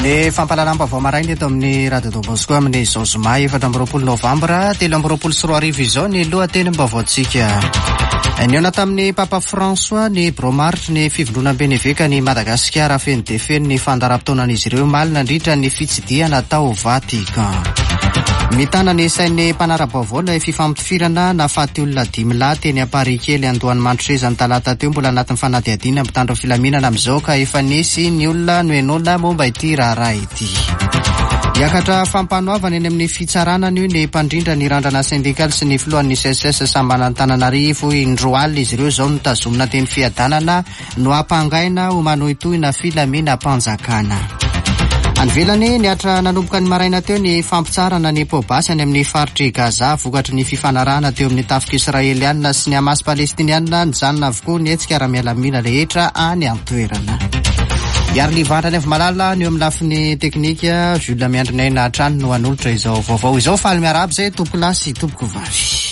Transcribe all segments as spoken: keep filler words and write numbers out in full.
Ny fampahalalam-baovao maraina eto amin'ny Radio Don Bosco amin'ny izao zoma efatra amby roapolo novambra telo amby roapolo sy roa arivo izao ny lohateny-baovaontsika. Niona tamin'ny Papa François ny bromaritry ny fivondronam-beneveka ny Madagasikara feno dia feno ny fandaharam-potoanan'izy ireo omaly nandritra ny fitsidiana tao Vatican. Mitana ny sain'ny mpanara-baovao ilay fifampifirana nafaty olona dimy lahy teny Amparikely Andohany Mantreza ny talata teo mbola anatin'ny fanadihadiana mpitandro filaminana amin'izao ka efa nisy ny olona noenona momba ity raharaha ity. Iakatra fampanoavana eny amin'ny fitsaranana io ny mpandrindra ny randrana sindikaly sy ny filohan'ny S S S Sambanantananarivo indroalina izy ireo izao notazomina teny fiadanana no ampangaina ho manohitohina filamina mpanjakana. Anvelany niatra nanomboka ny maraina teo ny fampitsarana ny pobasy any amin'ny faritry Gaza vokatry ny fifanarahana teo amin'ny tafika Israeliana sy ny Hamas Palestiniana nijanona avokoa ny hetsika ara-mialamila rehetra any an-toerana. Iary livandrany avy malala ny eo amin'ny lafiny teknika Jules Miandrinay na trano no hanolotra izao vaovao izao faly miarahaba izay tompoko lahy sy tompoko vavy.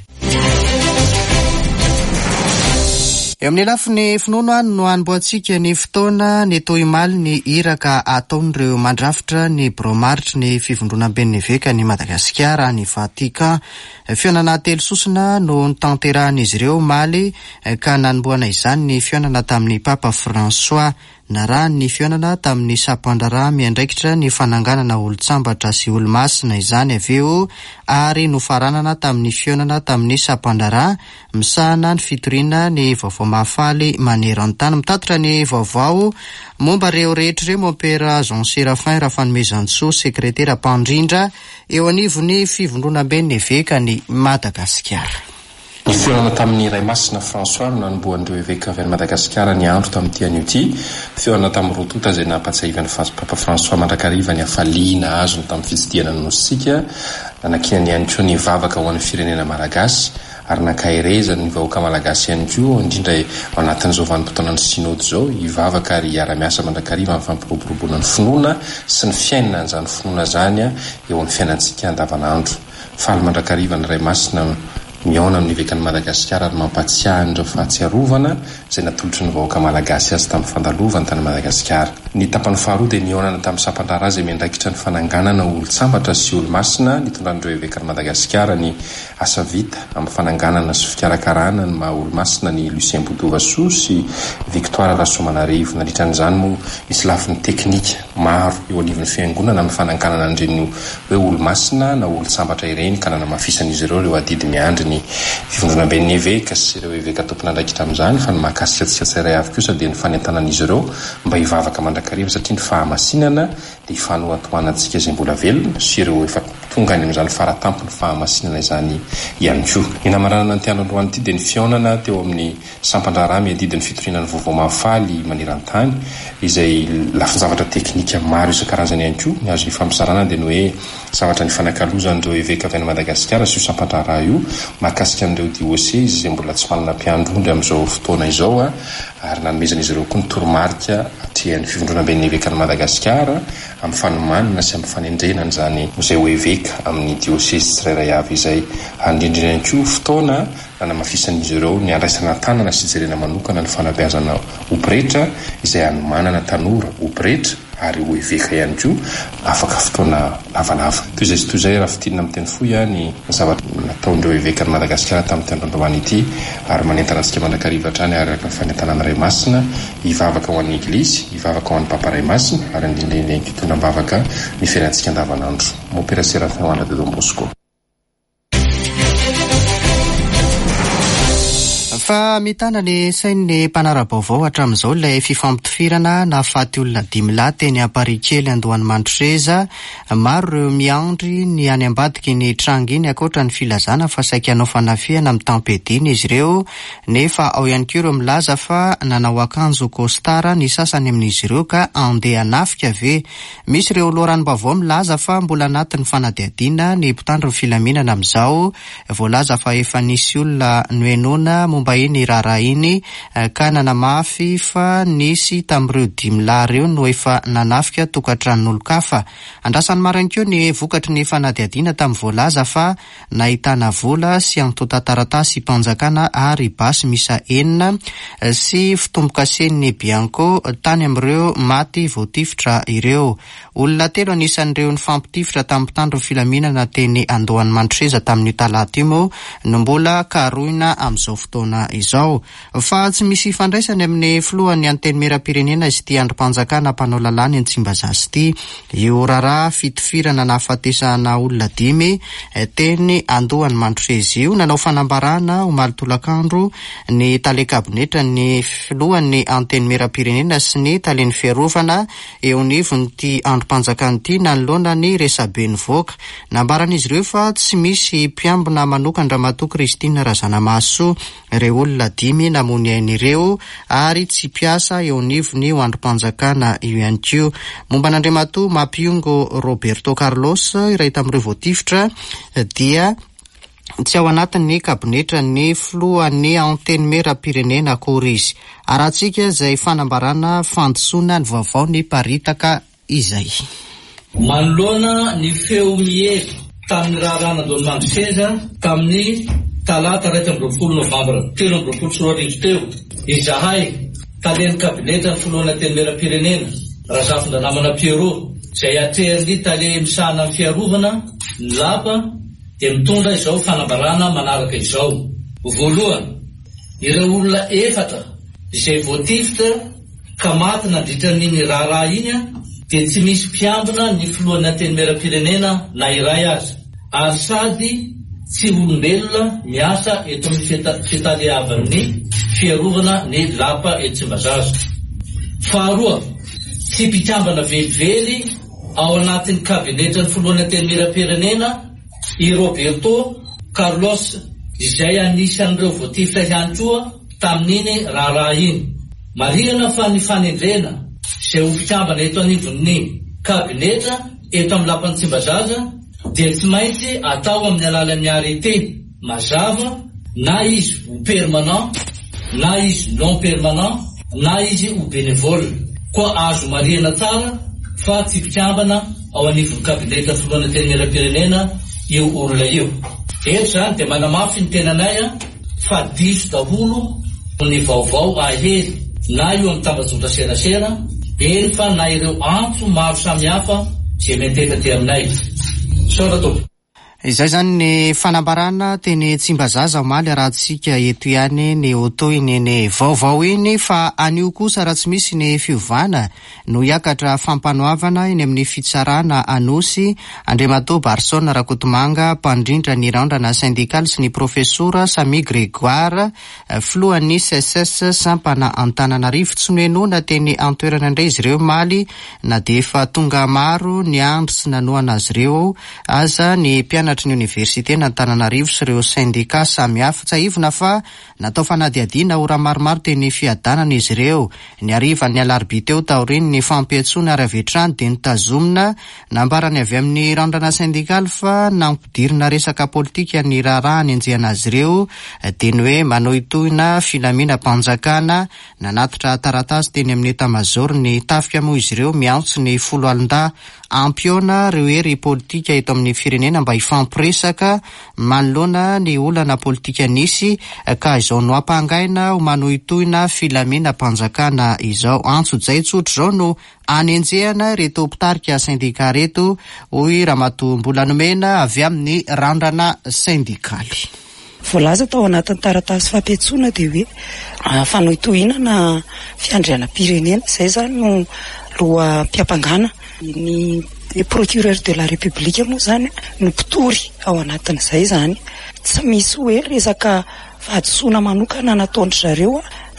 Eo amin'ny lafiny finoana no hanomboantsika ny fotoana ny tohimaly ny iraka ataon'ireo mandrafitra ny bromaritry ny fivondronam-beneveka ny Madagasikara ny Vatican. Fionana telo sosona no nitanterahan'izy ireo omaly ka nanomboana izany ny fionana tamin'ny Papa François na raha ny fionana tamin'ny sapandrara miandraikitra ny fananganana olo-tsambatra sy olo-masina izany avy eo ary nofaranana tamin'ny fionana tamin'ny sapandrara misahana ny fitoriana ny vaovao mahafaly maneran-tany. Mitatotra ny vaovao momba reo rehetra ireo Mopera Jean Séraphin Rafanomezantsoa sekretera mpandrindra eo anivon'ny fivondronam-beneveka ny Madagasikara. Ny fionana tamin'ny Ray Masina François no nanomboan'ireo eveka avy any Madagasikara ny andro tamin'ity an'io ity. Fionana tamin'ny rotota izay nampatsahivany Papa François mandrakariva ny hafaliana azony tamin'ny fitsidiana nosika nanankinany ihany koa ny vavaka ho an'ny firenena malagasy ary nakairezany ny vahoaka malagasy ihany koa indrindra ao anatin'izao vanim-potoana ny sinody izao hivavaka ary hiara-miasa mandrakariva amin'ny fampiroboroboana ny finoana sy ny fiainana an'izany finoana zany eo amin'ny fiainantsika andavanandro. Faly mandrakariva ny Ray Masina miaona amin'ny vekan'ny Madagasikara ary mampatsiahy ireo fahatsiarovana izay natolotry ny vahoaka malagasy azy tamin'ny fandalovany tany Madagasikara. Ny tapany faharoa dia niaonana tamin'ny sapandrara izay miandraikitra ny fananganana olo-tsambatra sy olo-masina nitondran'ireo vekan'ny Madagasikara ny asa vita amin'ny fananganana sy fikarakarana ny maha olo-masina ny Lucien Boudouvassou sy Victoire Rassomanarivo. Nandritran'izany moa misy lafiny teknika maro eo anivon'ny fiangonana amin'ny fananganana an'ireny hoe olo-masina na olo-tsambatra ireny ka nanamafisan'izy ireo ireo adidy miandry ny fivondronam-beneveka sy ireo eveka tompon'andraikitra amin'izany fa ny mahakasika antsika tsirairay avy kosa dia ny fanentanan'izy ireo mba hivavaka mandrakariva satria ny fahamasinana dia hifanohantohanantsika izay mbola velona sy ireo efa tonga any amin'izany faratampony fahamasinana izany ihany koa. Ny namaranana ny tian'androany ity dia ny fionana teo amin'ny sampandrara miadidin'ny fitoriana ny vaovao mahafaly maneran-tany izay lafiny zavatra teknika maro isan-karazany ihany koa. Ny azo ny fampisarana dia ny hoe zavatra ny fanakalozan'ireo eveka avy any Madagasikara sy io sampandrara io mahakasika an'ireo diocèse izay mbola tsy manana mpiandrondry amin'izao fotoana izao ary nanomezan'izy ireo koa ny toromarika atỳ ny fivondronam-beneveka ny Madagasikara amin'ny fanomanana sy amin'ny fanendrenana izany izay ho eveka amin'ny diocèse tsirairay avy izay. Andrindrina ihany koa fotoana nanamafisan'izy ireo ny andraisana tanana sy jerena manokana ny fanabeazana opretra izay anomanana tanora opretra ary ho eveka ihany koa afaka fotoana lavalava. Toy izay sy toy izay raha fitinina amin'ny teny fohy ny zavatra nataon'ireo eveka ny Madagasikara tamin'ny tendrondroany ity ary manentana antsika mandrakariva hatrany ary araka ny fanentanana Ray Masina hivavaka ho an'ny Eglizy, hivavaka ho an'ny Papa Ray Masina ary indrindra ihany koa tonam-bavaka ny fiainantsika andavanandro. Mopera Séraphin ho ana de Don Bosco. Fa mitana ny sain'ny mpanara-baovao hatramin'izao ilay fifampitifirana nahafaty olona dimy lahy teny Amparikely Andohany Mantreza. Maro ireo miandry ny any ambadiky ny tranginy akoatra ny filazana fa saika hanao fanafiana amin'ny tampediny izy ireo nefa ao ihany koa ireo milaza fa nanao akanjo kostara ny sasany amin'izy ireo ka andeha hanafika ve. Misy ireo loharan'ny-baovao milaza fa mbola anatin'ny fanadihadiana ny mpitandro ny filaminana amin'izao. Voalaza fa efa nisy olona noenona momba fahiny raharaha iny ka nanamafy fa nisy tamin'ireo dimy lahy ireo no efa nanafika tokantranon'olo-kafa. Andrasany marina keo ny vokatry ny fanadihadiana tamin'ny voalaza fa nahitana vola sy anotota taratasy mpanjakana ary basy misa enina sy fitombokasen'ny Bianco tany amin'ireo maty voatifitra ireo. Olona telo anisan'ireo ny fampitifitra tamin'ny mpitandro filaminana teny Andohany Mantreza tamin'ny talata io moa no mbola karoina amin'izao fotoana izao. Fa tsy misy fandraisany amin'ny filohan'ny anteny mera-pirenena izy ity androm-panjakana mpanao lalàna eny Tsimbazaza ity. Io raharaha fitifirana nahafatesana olona dimy teny Andohany Mantreza io nanao fanambarana omaly tolakandro ny tale kabinetra ny filohan'ny anteny mera-pirenena sy ny talen'ny fiarovana eo anivon'ity androm-panjakana ity nanoloana ny resabe nivoaka. Nambaran'izy ireo fa tsy misy mpiambina manokana Ramatoa Kristina Razanamaso ireo olona dimy namony ain'ireo ary tsy piasa eo anivony io androm-panjakana io ihany koa. Momba n'Andriamatoa Mapiongo Roberto Carlos iray tamin'ireo voatifitra dia tsy ao anatin'ny kabinetra ny filohan'ny anteny mera-pirenena akory izy. Arahantsika izay fanambarana fandosona ny vaovao ny paritaka izay. Manoloana ny feo mihery tamin'ny raharaha Andohany Mantreza tamin'ny talata iraika amby roapolo novambra telo amby roapolo sy roa arivo teo. Izahay talen'ny kabinetra ny filohan'ny anteny mera-pirenena Razafindranamana Pierrot izay atrehan'ny tale misahana amin'ny fiarovana ny lapa dia mitondra izao fanambarana manaraka izao. Voalohany, ireo olona efatra izay voatifitra ka maty nandritra n'iny raharaha iny dia tsy misy mpiambina ny filohan'ny anteny mera-pirenena na iray azy, ary sady tsy olombelona miasa eto amin'ny fitalehavan'ny fiarovana ny lapa eto Tsimbazaza. Faharoa, tsy mpikambana velively ao anatin'ny kabinetra ny filohan'ny anteny mera-pirenena i Roberto Carlos izay anisan'ireo voatifitra ihany koa tamin'iny raharaha iny. Marihana fa ny fanendrena izay ho mpikambana eto anivon'ny kabinetra eto amin'ny lapan'ny Tsimbazaza dia tsy maintsy atao amin'ny alalan'ny arrêté mazava, na izy ho permanent, na izy non permanent, na izy ho bénévole. Koa azo marihana tsara fa tsy mpikambana ao anivon'ny kabinetra filohan'ny anteny mera-pirenena io olona io. Eto zany dia manamafy ny tenanay fa diso daholo ny vaovao ahery, na io amin'ny tambazotra serasera, eny fa na ireo antso maro samihafa izay meteka ty aminay. Sora tompoko. Izay zany ny fanambarana teny Tsimbazaza omaly arahantsika eto ihany ny oto iny ny vaovao iny fa anio kosa raha tsy misy ny fiovana no hiakatra fampanoavana eny amin'ny fitsarana anosy Andriamatoa Barsona Rakotomanga mpandrindra ny raondrana syndikaly sy ny profesora Samy Grégoire filohan'ny S S S sampana Antananarivo tsy noenona teny antoerana indray izy ireo maly na dia efa tonga maro ny andro sy nanoana azy ireo aza ny mpianatra ny université na Antananarivo sy ireo syndika samihafa tsy ahivona fa natao fanadihadiana ora maromaro teny fiadanana izy ireo. Ny hariva ny alarobia teo taoriny ny fampiantsoana ary avetrany dia nitazomina nambarany avy amin'ny randrana syndikaly fa nampidirina resaka politika ny raharaha ny anjehana azy ireo dia ny hoe manao itohina filaminam-panjakana nanatitra taratasy teny amin'ny etamajoro ny tafika moa izy ireo miantso ny folo alin-da ampiona ireo hery politika eto amin'ny firenena mba ifampiresaka manoloana ny olana politika nisy ka izao no ampangaina ho manohitohina filaminam-panjakana izao. Antso zay tsotra izao no anenjehana reto mpitarika syndika reto hoy Ramatoa Mbolanomena avy amin'ny randrana syndikaly. Voalaza tao anatin'ny taratasy fampiantsoana dia hoe fanohitohina na fiandrianam-pirenena, izay zany no loha mpiampangana ny procureur de la république moa zany no mpitory ao anatin'izay zany. Tsy misy hoe resaka fahadisoana manokana nataonry zareo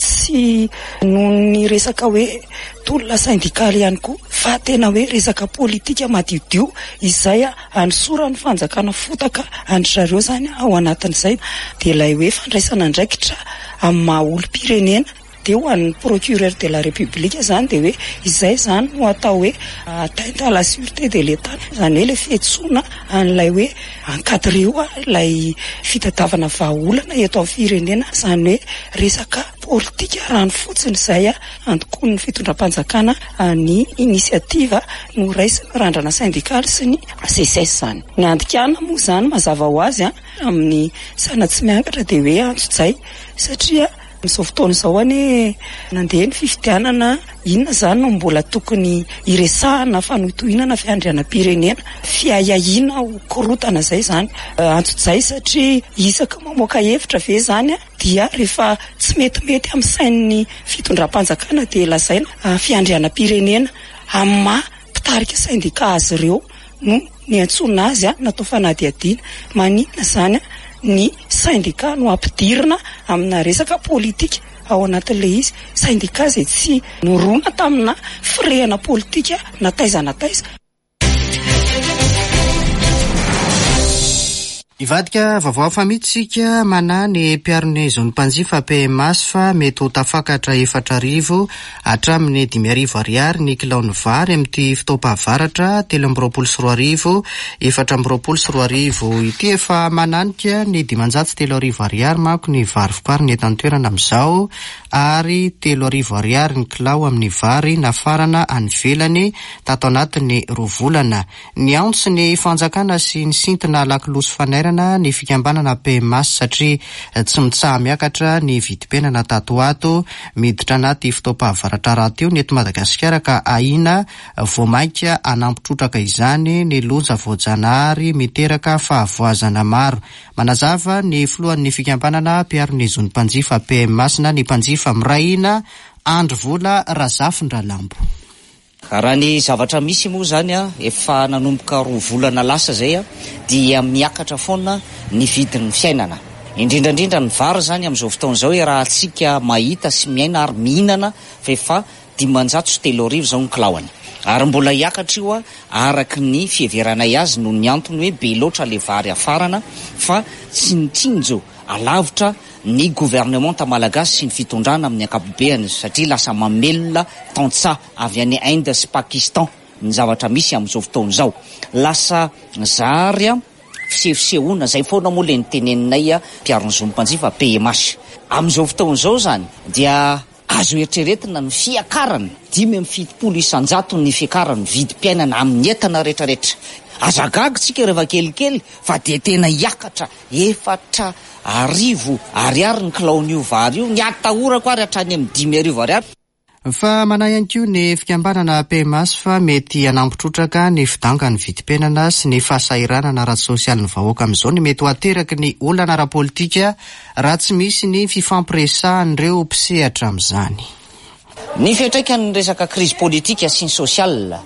tsy noho ny resaka hoe tolona syndikaly ihany koa fa tena hoe resaka politika madiodio izay anosora ny fanjakana fotaka andry zareo zany ao anatin'izay. Dia ilay hoe fandraisana andraikitra amin'ny maha olo-pirenena dia ho an'ny procureur de la république zany dia hoe izay zany no atao hoe atteinte à la sûreté de l'état, zany hoe le fihetsoana an'ilay hoe encadreo ilay fitadiavana vahaolana eto amin'ny firenena, zany hoe resaka politika rano fotsiny izay andoko ny fitondram-panjakana ny inisiativa no raisiny randrana syndikaly sy ny C S S zany. Ny andikana moa zany mazava ho azy amin'ny sana tsy miankatra dia hoe antso-tsay, satria amin'izao fotoana izao any nandeha ny fifidianana inona zany no mbola tokony iresahana fanohitohinana fiandrianam-pirenena, fiahiahiana ho korotana zay zany antso-tsay, satria isaka mamoaka hevitra ve zany dia rehefa tsy metimety amin'ny sain'ny fitondram-panjakana dia lazaina fiandrianam-pirenena amin'ny maha mpitarika syndika azy ireo no ny antsona azy natao fanadihadiana. Maninona zany ny syndika no ampidirina amina resaka politika ao anatin'ilay izy syndika izay tsy norona tamina firehana politika na taiza na taiza. Ivadika vaovao famitsika mana ny mpiarone zony mpanjifa P M S fa mety ho tafakatra efatra arivo hatramin'ny dimy arivo ariary ny kilaony vary amin'ity fitaopavaratra telo amby roapolo sy roa arivo efatra amby roapolo sy roa arivo ity efa mananika ny dimanjato telo arivo ariary manko ny vary vokariny ny eto an-toerana amin'izao, ary telo arivo ariary ny kilao amin'ny vary nafarana any velany tato anatin'ny roa volana. Ny antso ny fanjakana sy ny sintina lakiloso fanairana ny fikambanana P M S satria tsy mitsaha miakatra ny vidim-piainana tato ato miditra anaty fitaopavaratra raty io ny eto Madagasikara ka ahina voamaika anampitrotraka izany ny loja voajanahary miteraka fahavoazana maro. Manazava ny filohan'ny fikambanana mpiarony zony mpanjifa P M S na ny mpanjifa mirahina Andro Vola Razafindralambo. Raha ny zavatra misy moa zany a efa nanomboka roa volana lasa zay a dia miakatra foana ny vidin'ny fiainana, indrindrandrindra ny vary zany amin'izao fotoana izao hoe raha atsika mahita sy miaina ary mihinana fa efa dimanjato sy telo arivo zao ny kilaony, ary mbola hiakatra io a araky ny fiheveranay azy no ny antony hoe be loatra le vary afarana fa tsy nitsinjo alavitra ny gouvernement malagasy sy ny fitondrana amin'ny ankapobeany, satria lasa mamelona tantsa avy any Inde sy Pakistan ny zavatra misy amin'izao fotoana izao, lasa zary a fisefisehoana zay foana moa le niteneninay a mpiarony zony mpanjifa P M S. Amin'izao fotoana izao zany dia azo eritreretina ny fiakarana dimy amby fitopolo isanjato ny fiakarany vidim-piainana amin'ny entana rehetrarehetra. Azagaga tsika rehefa kelikely fa dia tena hiakatra efatra arivo ariary ny kilaon'io vary io, ny atahorako ary hatrany amin'ny dimy arivo ariary. Fa mana ihany koa ny fikambanana P M S fa mety anampitrotraka ny fidangany vidim-piainana sy ny fahasahiranana ara-tsosialy ny vahoaka amin'izao ny mety ho ateraky ny olana ara-politika raha tsy misy ny fifampiresahan'ireo mpisehatra amin'izany. Ny fiantraikan'ny resaka krizy politika sy ny sosiala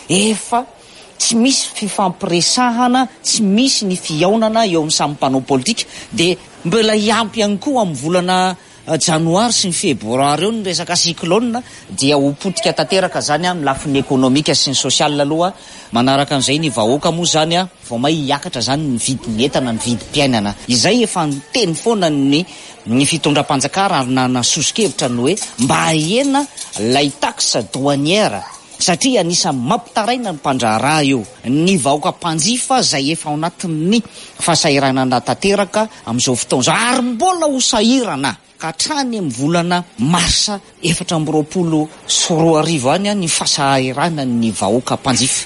efa tsy misy fifampiresahana, tsy misy ny fiaonana eo amin'ny samy mpanao politika, dia mbola hiampy ihany koa amin'ny volana janoary sy ny febroary eo ny resaka cyclone dia ho potika tanteraka zany amin'ny lafiny ekonomika sy ny sosiala aloha. Manaraka an'izay ny vahoaka moa zany a vao may hiakatra zany ny vidin'ny entana, ny vidim-piainana. Izay efa niteny foana ny ny fitondram-panjakana ary na nasosikevitra ny hoe mba ahena lay taxe douanière, satria anisany mampitaraina ny mpandraharaha io ny vahoaka mpanjifa zay efa ao anatin'ny fahasahiranana tanteraka amin'izao fotoana izao, ary mbola ho sahirana ka hatrany amin'ny volana marsa efatra amby roapolo sy roa arivo any ny fahasahiranana ny vahoaka mpanjifa.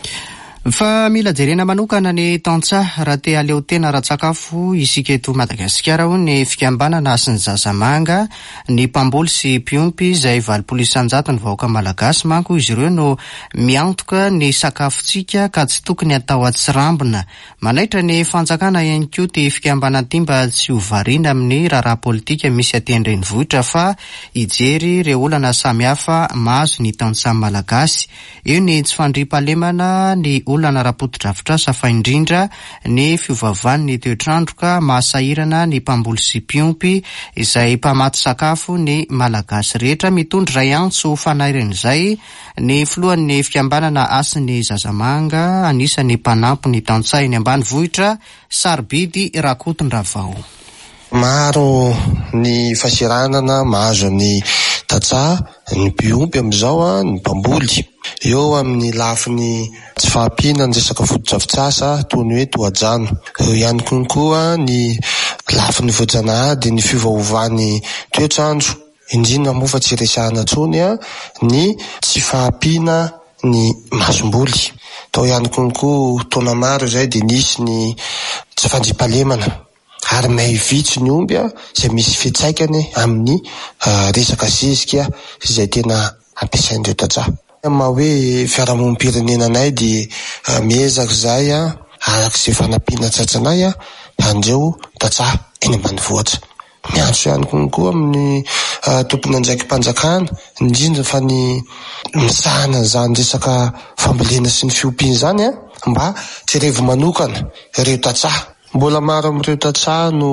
Fa mila jerena manokana ny tantsa raha te aleo tena ra-tsakafo isika eto Madagasikara ho ny fikambanana sy ny zazamanga, ny mpamboly sy mpiompy izay valopolo isanjato ny vahoaka malagasy manko izy ireo no miantoka ny sakafotsika ka tsy tokony atao atsirambina. Manaitra ny fanjakana ihany koa ty fikambanana ty mba tsy ho variana amin'ny raharaha politika misy aty an-drenivohitra fa hijery ireo olana samihafa mahazo ny tantsa malagasy. Eo ny tsy fandriam-pahalemana ny olana ara-potodravitra safa indrindra ny fiovavahan'ny toetrandroka mahasahirana ny mpamboly sy mpiompy izay mpamaty sakafo ny malagasy rehetra. Mitondra ray antso fanairan'izay ny filohan'ny fikambanana asiny zazamanga anisan'ny mpanampy ny tantsaha eny ambanivohitra Sarobidy Rakotondravao. Maro ny fasiranana mahazo ny tantsaha, ny biompy amin'izao a ny mpamboly. Eo amin'ny lafiny tsy fahampiana ny resaka foto-drafitrasa toy ny hoe tohajano. Eo ihany konkoa ny lafiny voajanahady ny fiovaovan'ny toetrandro, indrindra moa fa tsy resahana tsony a ny tsy fahampiana ny masomboly. Tao ihany konkoa taona maro izay dia nisy ny tsy fandriampahalemana ary may vitsy ny omby a izay misy fiantsaikany amin'ny uh, resaka zezika izay tena ampiasaindreo tantsaha. Ma hoe fiarahamonim-pirenenanay dia uh, miezaka izay a arak'izay fanampiana tsatsanay a andreo tantsaha eny ambanivohitra. Miantso ihany konkoa amin'ny uh, tompony andraiki-panjakana indrindra fa ny misahana izany resaka fambolena sy ny fiompiana izany a mba tserevo manokana ireo tantsaha. Mbola maro amin'ireo tantsaha no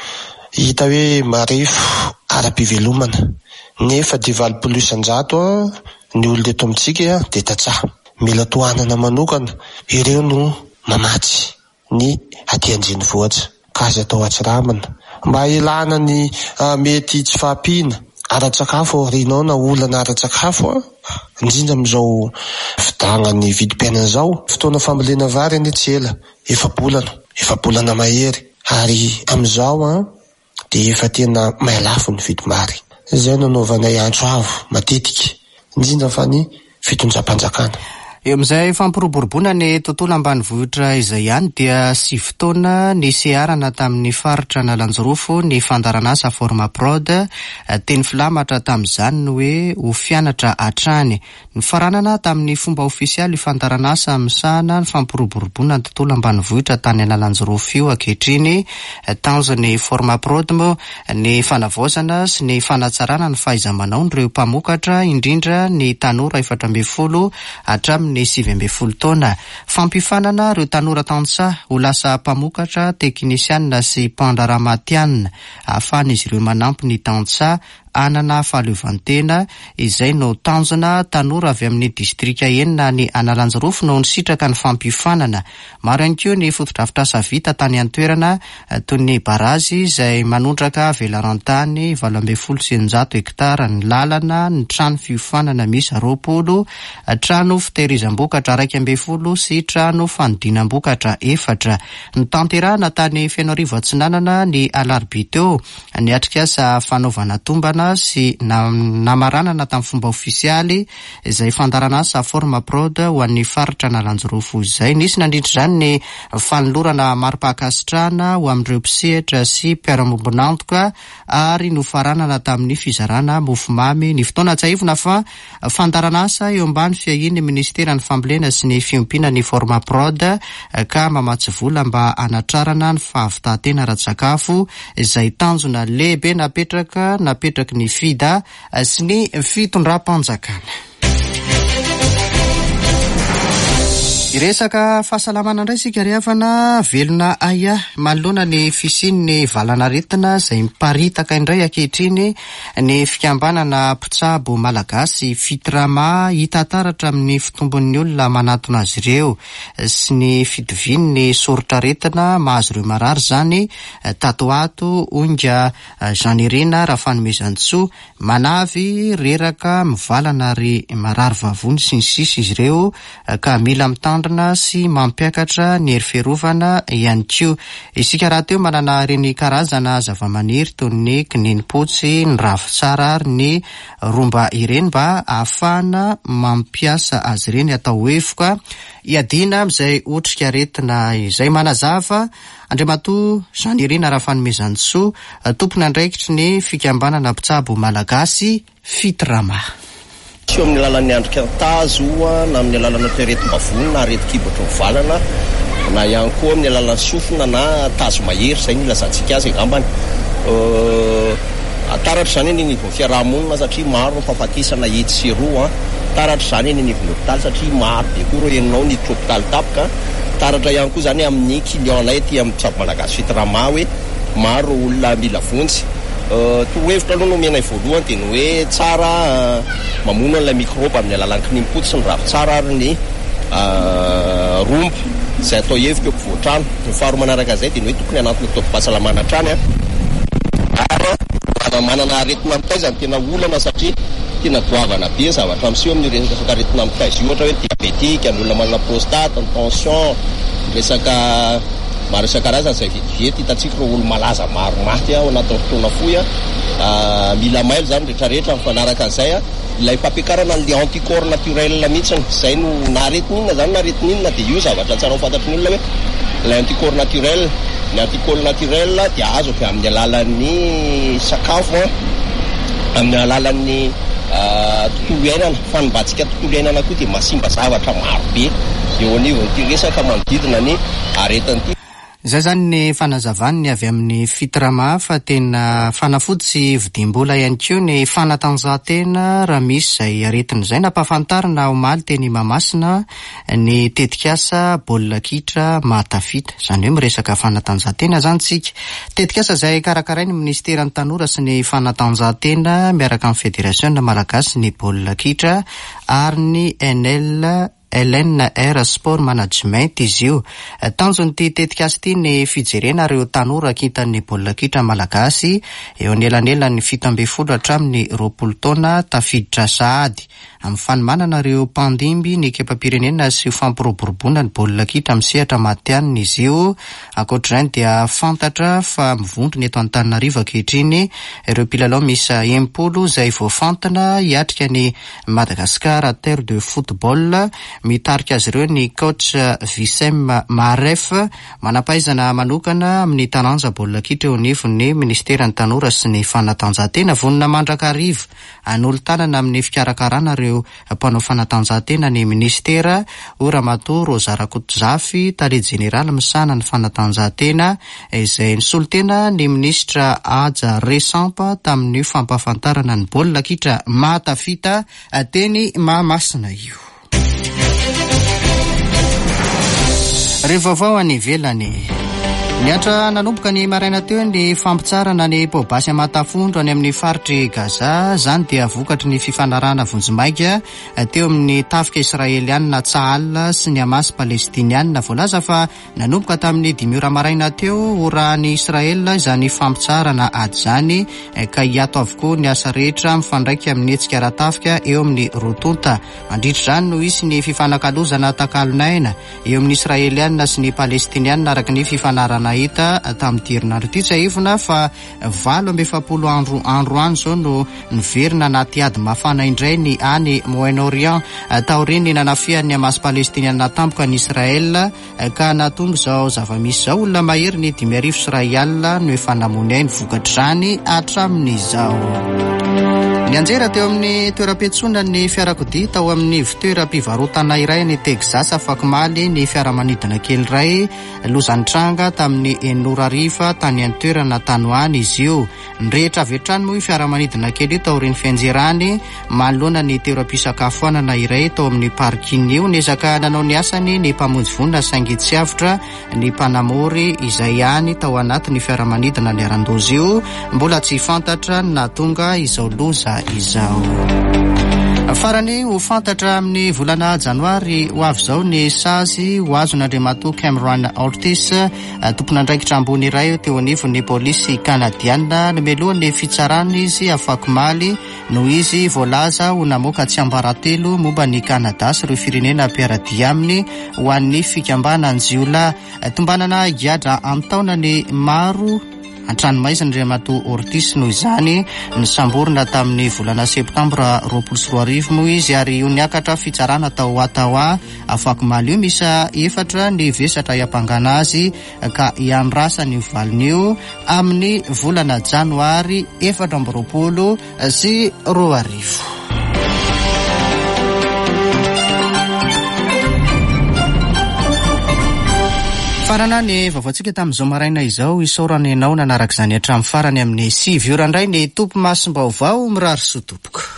hita hoe marefo ara-pivelomana nefa dia valopolo isan-jato ny olona eto amintsika dia tantsaha. Mila tohanana manokana ireo no mamatsy ny aty andrenivohitra ka azo atao atsiramana mba ilana ny uh, mety tsy fahampiana ara-tsakafo aorianao na olana ara-tsakafo indrindra amin'izao fidanga ny vidim-piainana izao. Fotoana fambolena vary anie tsy ela efa-bolana efa-bolana mahery ary amin'izao a dia efa tena mahalafo ny vidim-bary. Izay nanaovanay andro avo matetika indrindra fa ny fitondram-panjakana. Eo amin'izay fampiroboroboana ny tontolo ambanivohitra izay ihany dia sivy taona ny seharana tamin'ny faritra Nalanjorofo ny fandaran'asa Formaprod. Teny filamatra tamin'izany no hoe ho fianatra hatrany. Ny faranana tamin'ny fomba ofisialy fandaran'asa misahana ny fampiroboroboana ny tontolo ambanivohitra tany Nalanjorofo io ankehitriny. Tanjon'ny Formaprod moa ny fanavaozana sy ny fanatsarana ny fahaiza-manao ireo mpamokatra indrindra ny tanora efatra ambin'ny folo hatramin'ny ny sivy ambin'ny folo taona. Fampifanana ireo tanora tantsaha ho lasa mpamokatra teknisianina sy mpandraramatianina ahafahan'izy ireo manampy ny tantsaha anana fahaleovantena izay no tanjona tanora avy amin'ny distrika enina ny Analanjorofo no nisitraka ny fampifanana. Maro ihany koa ny foto-drafitrasa vita tany an-toerana toy ny barazy izay manondraka velarantany valo ambin'ny folo sy eninjato hektara, ny lalana, ny trano fiofanana misy roapolo, trano fitehirizam-bokatra raiky ambin'ny folo sy trano fanodinam-bokatra efatra. Ny tanterahana tany Fianarivou Atsinanana ny alarobia teo ny atrikasa fanaovana tombana sy namaranana tamin'ny fomba ofisialy izay fandaran'asa Formaprod ho an'ny faritra Nalanjorofo izay. Nisy nandritra izany ny fanolorana mari-pakasitrahana ho amin'ireo mpisehatra sy mpiara-mombonantoka ary nofaranana tamin'ny fizarana mofomamy. Ny fotoana tsaivona fa fandaran'asa eo ambany fiahiany ministeran'ny fambolena sy ny fiompiana ny Formaprod ka mamatsy vola mba anatrarana ny fahavitantena ara-tsakafo izay tanjona lehibe napetraka napetraka ny fida sy ny fitondram-panjakana. Iresaka fahasalamana indray sika riavana velona aya manoloana ny fisian'ny valanaretina izay miparitaka indray ankehitriny ny fikambanana mpitsabo malagasy fitrama hita taratra amin'ny fitombon'ny olona manatona azy ireo sy ny fidivin'ny soritra retina mahazo ireo marary izany. Tatoato onga Jeanirina Rafanomezantsoa manavy reraka mivalana ary marary vavony sy ny sisa izy ireo ka mila mitandrina sy mampiakatra ny hery fiarovana ihany koa. Isika raha teo manana ireny karazana zava-maniry toy ny kininimpotsy, ny ravitsara ary ny romba ireny mba ahafahana mampiasa azy ireny atao hevoka iadina amin'izay otrika aretina izay. Manazava Andriamatoa Jeanirina Rafanomezantsoa, tompony andraikitry ny fikambanana mpitsabo malagasy fitrama. Eo amin'ny alalan'ny andrika tazo na amin'ny alalan'ny teretim-bavony na areti-kibatra mivalana na ihany koa amin'ny alalan'ny sofina na tazo mahery izay ny ilazantsika azy angambany. Taratra izany eny anivon'ny fiarahamonina satria maro ny mpahafatisana hety sy roa. Taratra izany eny anivon'ny hôpitaly satria maro be koa ireo enonao ny hôpitaly tapaka. Taratra ihany koa izany amin'ny client-nay ty amin'ny mpitsabo malagasy fitrama hoe maro olona mila vonjy. To hevitra aloha no menay voalohany dia ny hoe tsara mamono an'ilay mikroba amin'ny alalan'ny kininimpotsy sy ny ravitsara ary ny romba izay atao hevitra eo ampovoan-trano. Ny faharoa manaraka izay dia ny hoe tokony anatiny tao-pahasalamana hatrany ary manana aretina amin'tay zany tena olana satria tena goavana be zavatra miseho amin'ny resaka aretina amin'tay izy ohatra hoe diabetika, ny olona manana prostate, ny tension, resaka maro isan-karazany izay vetivety hitantsika ireo olo malaza maro maty ao anatin'ny fotoana fohy a, mila mailo zany rehetrarehetra mifanaraka an'izay a, ilay fampiakarana an'le anticorps naturel mihitsiny, izay no na aretin'inona zany na aretin'inona dia io zavatra tsara ho fantatry ny olona hoe ilay anticorps naturel, ny anticorps naturel dia azo avy amin'ny alalan'ny sakafo a, amin'ny alalan'ny tontolo iainana, fanombantsika tontolo iainana koa dia masimba zavatra maro be eo anivon'ity resaka manodidina ny aretin'ity. Izay zany ny fanazavany avy amin'ny fitirama fa tena fanafody sy vidim-bola ihany koa ny fanatanjahantena raha misy izay aretin'izay nampahafantarina omaly teny Mahamasina ny tetikasa baolina kitra mahatafita, izany hoe miresaka fanatanjahantena zany tsika. Tetikasa izay karakarainy ministeran'ny tanora sy ny fanatanjahantena miaraka amin'ny federasiona malagasy ny baolina kitra ary ny N L L N R Sport Management izy io. Tanjon'ity tetikasa ity ny fijerena ireo tanora ankitan'ny baolina kitra malagasy eo anelanelany fito ambin'ny folo hatramin'ny roapolo taona tafiditra sahady. Amin'ny fanomanana ireo mpandimby ny ekipam-pirenena sy fampiroboroboana ny baolina kitra misehatra matianina izy io. Ankoatr'izany dia fantatra fa mivondro ny eto Antananarivo ankehitriny ireo mpilalao misa enimpolo izay voafantina hiatrika ny Madagascar terre de football. Mitarika azy ireo ny coach Wissem Maref, manampahaizana manokana amin'ny taranja baolina kitra eo anivon'ny ministeran'ny tanora sy ny fanatanjahantena. Vonona mandrakarivo an'olo-tanana amin'ny fikarakarana ireo mpanao fanatanjahantena ny ministera o Ramatoa Rosa Rakotozafi, tale jeneraly misana ny fanatanjahantena, izay nisolitena ny ministra Aja Resampa tamin'ny fampahafantarana ny baolina kitra mahatafita teny Mahamasina io. Rehefa vao any ivelany niatra nanomboka ny maraina teo ny fampitsarana ny pobasy amatafondro any amin'ny faritry Gaza. Zany dia vokatry ny fifanarahana vonjimaika teo amin'ny tafika israelianina Tsahal sy ny Hamas palestinianina. Voalaza fa nanomboka tamin'ny dimy ora maraina teo orahan'ny Israel izany fampitsarana ady zany, ka hiato avokoa ny asa rehetra mifandraika amin'ny hetsika ara-tafika eo amin'ny rotonta. Mandritra zany no isy ny fifanakalozana takalonaina eo amin'ny israelianina sy ny palestinianina araka ny fifanarana hita tamin'ny herinandro ity. Tsy ahivona fa valo amby efapolo andro andro any zao no niverina anaty ady mafana indray ny any Moyen-Orient taoriany nanafian'ny Hamas palestinianina tampoka ny Israel, ka natombo zao zava-misy zao olona mahery ny dimy arivo sy iray alina no efa namony ainy vokatra zany hatramin'izao. Ny anjera teo amin'ny toeram-piantsoana ny fiarakodia tao amin'ny fitoeram-pivarotana iray ny Texas afakimaly ny fiaramanidina kely iray lozany tranga tamin'ny enora riva tany any toerana tanoany izy io. Ny rehetra avy hatrany moa fiaramanidina kely io taorian'ny fianjerany manoloana ny toeram-pisakafoanana iray tao amin'ny parking io. Niezaka nanao ny asany ny mpamonjy vonina saingy tsy avitra ny mpanamory izay ihany tao anatin'ny fiaramanidina ny arandozy io, mbola tsy fantatra na tonga izao loza izao. Farany ho fantatra amin'ny volana janoary ho avy zao ny sazy ho azon'Andriamatoa Cameron Ortiz, tompon'andraikitra ambony iray teo anivon'ny polisy kanadiana. Nomelohan'ny fitsarana izy afakimaly no izy voalaza ho namoaka tsy ambaratelo momba ny Kanada sy ireo firenena mpiaradia aminy ho an'ny fikambanany jiolahy. Tombanana giadra amin'ny taonany maro Antranomaizina Andriamatoa Ortiz noho izany nisamborina tamin'ny volana septambra roapolo sy roa arivo moa izy, ary io niakatra fitsarana tao Ottawa afakimaly io misa efatra ny vesatra hiampangana azy ka hiandrasa ny valin'io amin'ny volana janoary efatra amby roapolo sy roa arivo. Farana ny vavaotsika tamin'izao maraina izao, isaorana ianao nanaraka izany hatramin'ny farany amin'ny sivy ora indray ny tompo masim-baovao mirary sotompoko.